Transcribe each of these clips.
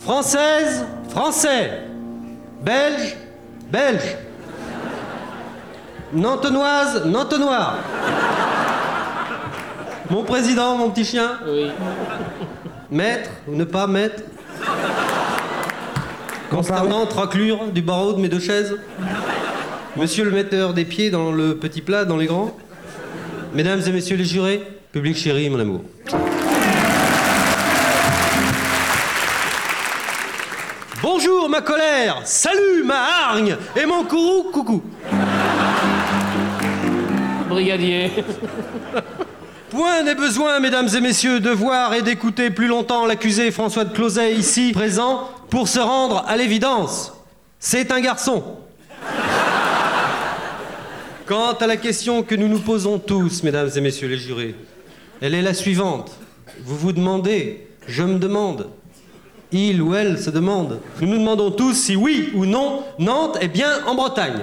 Française, Français. Belge, Belge. Nantenoise, Nantenois. Mon président, mon petit chien. Oui. Maître ou ne pas maître. Consternante raclure du barreau de mes deux chaises. Monsieur le metteur des pieds dans le petit plat, dans les grands. Mesdames et messieurs les jurés, public chéri, mon amour. Bonjour ma colère, salut ma hargne et mon courroux coucou. Brigadier. Point n'est besoin, mesdames et messieurs, de voir et d'écouter plus longtemps l'accusé François de Closet ici présent pour se rendre à l'évidence. C'est un garçon. Quant à la question que nous nous posons tous, mesdames et messieurs les jurés, elle est la suivante. Vous vous demandez, je me demande, il ou elle se demande. Nous nous demandons tous si oui ou non, Nantes est bien en Bretagne.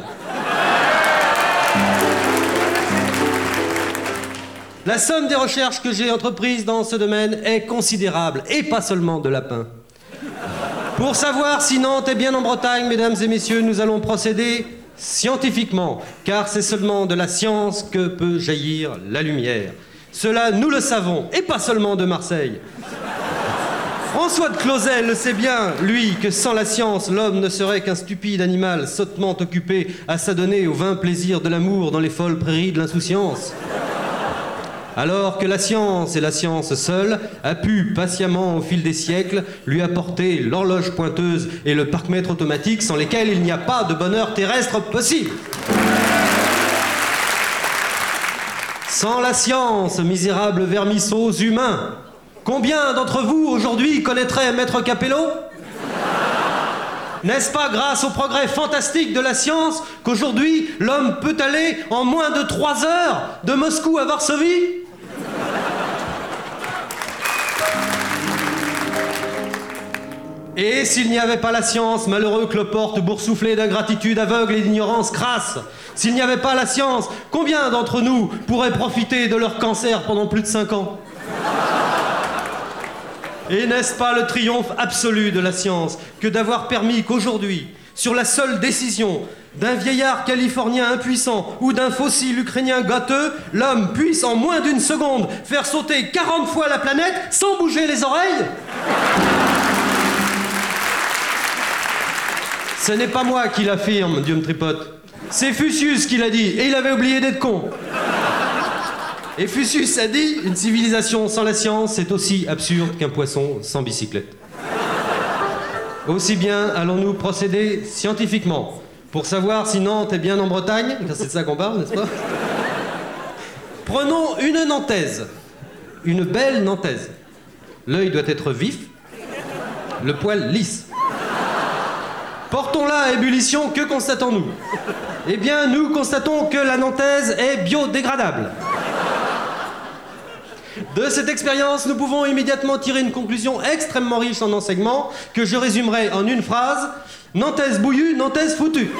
La somme des recherches que j'ai entreprises dans ce domaine est considérable, et pas seulement de lapin. Pour savoir si Nantes est bien en Bretagne, mesdames et messieurs, nous allons procéder scientifiquement, car c'est seulement de la science que peut jaillir la lumière. Cela, nous le savons, et pas seulement de Marseille. François de Closet le sait bien, lui, que sans la science, l'homme ne serait qu'un stupide animal sottement occupé à s'adonner aux vains plaisirs de l'amour dans les folles prairies de l'insouciance. Alors que la science, et la science seule, a pu, patiemment au fil des siècles, lui apporter l'horloge pointeuse et le parc-mètre automatique sans lesquels il n'y a pas de bonheur terrestre possible. Sans la science, misérables vermisseaux humains, combien d'entre vous, aujourd'hui, connaîtraient Maître Capello ? N'est-ce pas grâce au progrès fantastique de la science qu'aujourd'hui, l'homme peut aller en moins de 3 heures de Moscou à Varsovie ? Et s'il n'y avait pas la science, malheureux cloporte boursouflé d'ingratitude aveugle et d'ignorance crasse, s'il n'y avait pas la science, combien d'entre nous pourraient profiter de leur cancer pendant plus de 5 ans ? Et n'est-ce pas le triomphe absolu de la science que d'avoir permis qu'aujourd'hui, sur la seule décision d'un vieillard californien impuissant ou d'un fossile ukrainien gâteux, l'homme puisse en moins d'une seconde faire sauter 40 fois la planète sans bouger les oreilles ? Ce n'est pas moi qui l'affirme, Dieu me tripote. C'est Fusius qui l'a dit, et il avait oublié d'être con. Et Fusius a dit, une civilisation sans la science, c'est aussi absurde qu'un poisson sans bicyclette. Aussi bien allons-nous procéder scientifiquement, pour savoir si Nantes est bien en Bretagne, car c'est de ça qu'on parle, n'est-ce pas ? Prenons une Nantaise, une belle Nantaise. L'œil doit être vif, le poil lisse. Portons-la à ébullition, que constatons-nous ? Eh bien, nous constatons que la Nantaise est biodégradable. De cette expérience, nous pouvons immédiatement tirer une conclusion extrêmement riche en enseignements que je résumerai en une phrase. Nantaise bouillue, Nantaise foutue.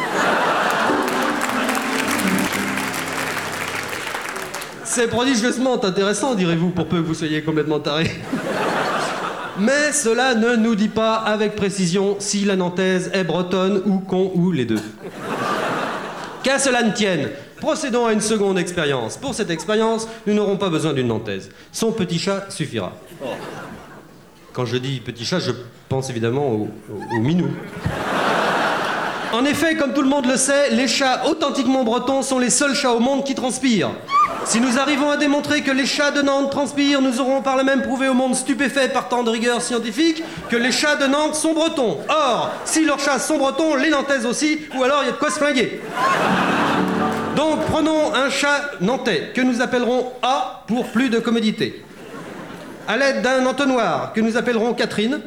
C'est prodigieusement intéressant, direz-vous, pour peu que vous soyez complètement tarés. Mais cela ne nous dit pas avec précision si la Nantaise est bretonne ou con ou les deux. Qu'à cela ne tienne, procédons à une seconde expérience. Pour cette expérience, nous n'aurons pas besoin d'une Nantaise. Son petit chat suffira. Quand je dis petit chat, je pense évidemment au minou. En effet, comme tout le monde le sait, les chats authentiquement bretons sont les seuls chats au monde qui transpirent. Si nous arrivons à démontrer que les chats de Nantes transpirent, nous aurons par là même prouvé au monde stupéfait par tant de rigueur scientifique que les chats de Nantes sont bretons. Or, si leurs chats sont bretons, les Nantaises aussi, ou alors il y a de quoi se flinguer. Donc prenons un chat nantais, que nous appellerons A pour plus de commodité. À l'aide d'un entonnoir, que nous appellerons Catherine,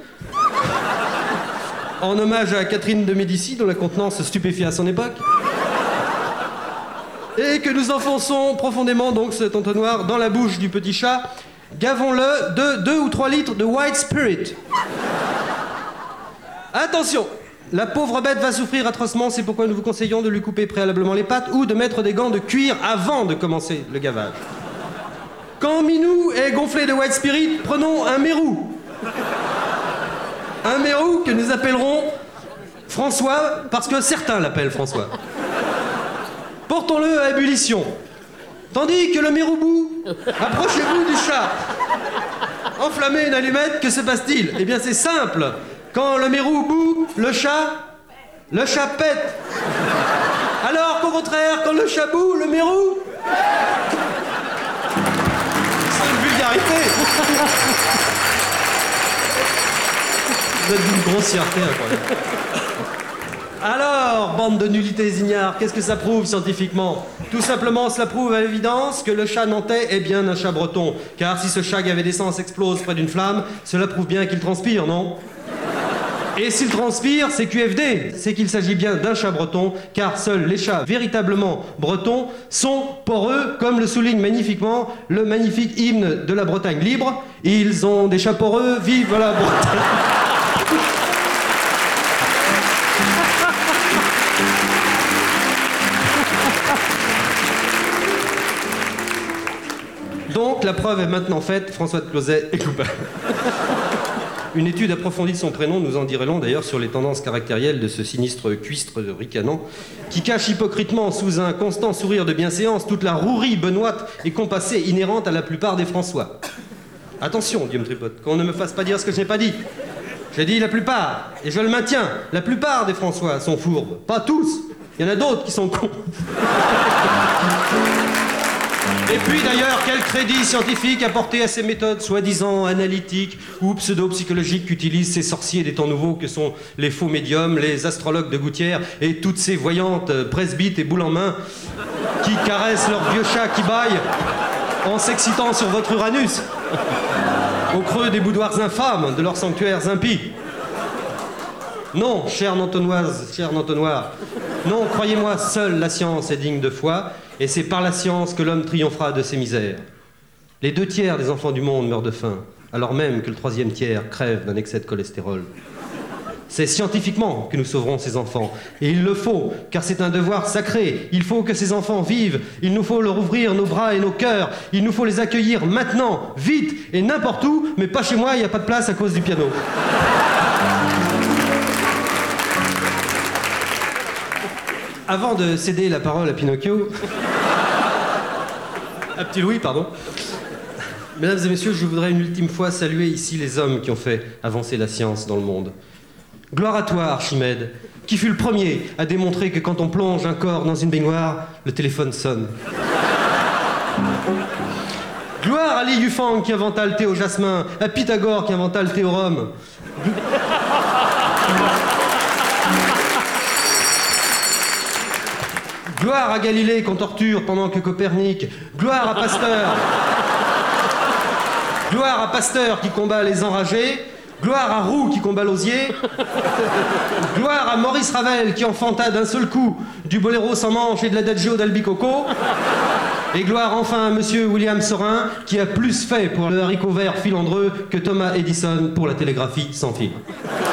en hommage à Catherine de Médicis, dont la contenance stupéfia à son époque. Et que nous enfonçons profondément donc cet entonnoir dans la bouche du petit chat. Gavons-le de 2 ou 3 litres de White Spirit. Attention, la pauvre bête va souffrir atrocement, c'est pourquoi nous vous conseillons de lui couper préalablement les pattes ou de mettre des gants de cuir avant de commencer le gavage. Quand Minou est gonflé de White Spirit, prenons un mérou. Un mérou que nous appellerons François, parce que certains l'appellent François. Portons-le à ébullition. Tandis que le méroubou, approchez-vous du chat. Enflammez une allumette, que se passe-t-il? Eh bien c'est simple. Quand le mérou bout, le chat pète. Alors qu'au contraire, quand le chat bout, le mérou... C'est une vulgarité. Vous êtes d'une grossièreté incroyable. Alors, bande de nullités ignares, qu'est-ce que ça prouve scientifiquement? Tout simplement, cela prouve à l'évidence que le chat nantais est bien un chat breton. Car si ce chat gavé d'essence explose près d'une flamme, cela prouve bien qu'il transpire, non? Et s'il transpire, c'est QFD, c'est qu'il s'agit bien d'un chat breton, car seuls les chats véritablement bretons sont poreux, comme le souligne magnifiquement le magnifique hymne de la Bretagne libre. Ils ont des chats poreux, vive la Bretagne! Donc, la preuve est maintenant faite, François de Closet est coupable. Une étude approfondie de son prénom nous en dirait long d'ailleurs sur les tendances caractérielles de ce sinistre cuistre ricanant qui cache hypocritement sous un constant sourire de bienséance toute la rouerie benoîte et compassée inhérente à la plupart des François. Attention, Guillaume Tripotte, qu'on ne me fasse pas dire ce que je n'ai pas dit. J'ai dit la plupart, et je le maintiens, la plupart des François sont fourbes. Pas tous, il y en a d'autres qui sont cons. Et puis d'ailleurs, quel crédit scientifique apporter à ces méthodes soi-disant analytiques ou pseudo-psychologiques qu'utilisent ces sorciers des temps nouveaux que sont les faux médiums, les astrologues de Gouttière et toutes ces voyantes presbytes et boules en main qui caressent leur vieux chat qui bâille en s'excitant sur votre Uranus au creux des boudoirs infâmes de leurs sanctuaires impies. Non, chère Nantonoise, cher Nantonoir, non, croyez-moi, seule la science est digne de foi, et c'est par la science que l'homme triomphera de ses misères. Les 2/3 des enfants du monde meurent de faim, alors même que le 3e tiers crève d'un excès de cholestérol. C'est scientifiquement que nous sauverons ces enfants, et il le faut, car c'est un devoir sacré. Il faut que ces enfants vivent, il nous faut leur ouvrir nos bras et nos cœurs, il nous faut les accueillir maintenant, vite et n'importe où, mais pas chez moi, il n'y a pas de place à cause du piano. Avant de céder la parole à Pinocchio... à Petit Louis, pardon. Mesdames et messieurs, je voudrais une ultime fois saluer ici les hommes qui ont fait avancer la science dans le monde. Gloire à toi, Archimède, qui fut le premier à démontrer que quand on plonge un corps dans une baignoire, le téléphone sonne. Gloire à Li Yufang qui inventa le thé au jasmin, à Pythagore qui inventa le thé au rhum. Gloire à Galilée qu'on torture pendant que Copernic. Gloire à Pasteur. Gloire à Pasteur qui combat les enragés. Gloire à Roux qui combat l'osier. Gloire à Maurice Ravel qui enfanta d'un seul coup du boléro sans manche et de l'adagio d'Albicoco. Et gloire enfin à monsieur William Sorin qui a plus fait pour le haricot vert filandreux que Thomas Edison pour la télégraphie sans fil.